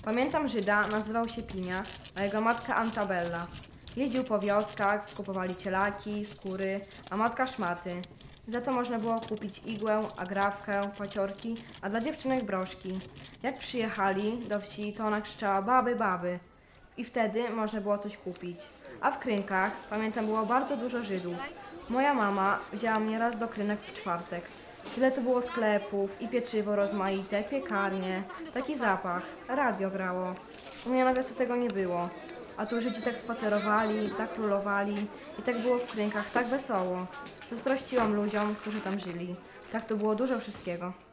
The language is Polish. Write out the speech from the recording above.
Pamiętam Żyda, nazywał się Pinia, a jego matka Antabella. Jeździł po wioskach, skupowali cielaki, skóry, a matka szmaty. Za to można było kupić igłę, agrafkę, paciorki, a dla dziewczynek broszki. Jak przyjechali do wsi, to ona krzyczała baby, baby. I wtedy można było coś kupić. A w Krynkach, pamiętam, było bardzo dużo Żydów. Moja mama wzięła mnie raz do Krynek w czwartek. Tyle to było sklepów i pieczywo rozmaite, piekarnie, taki zapach, radio grało. U mnie na wiosce tego nie było. A tu Żydzi tak spacerowali, tak królowali i tak było w Krynkach, tak wesoło. Zazdrościłam ludziom, którzy tam żyli. Tak to było dużo wszystkiego.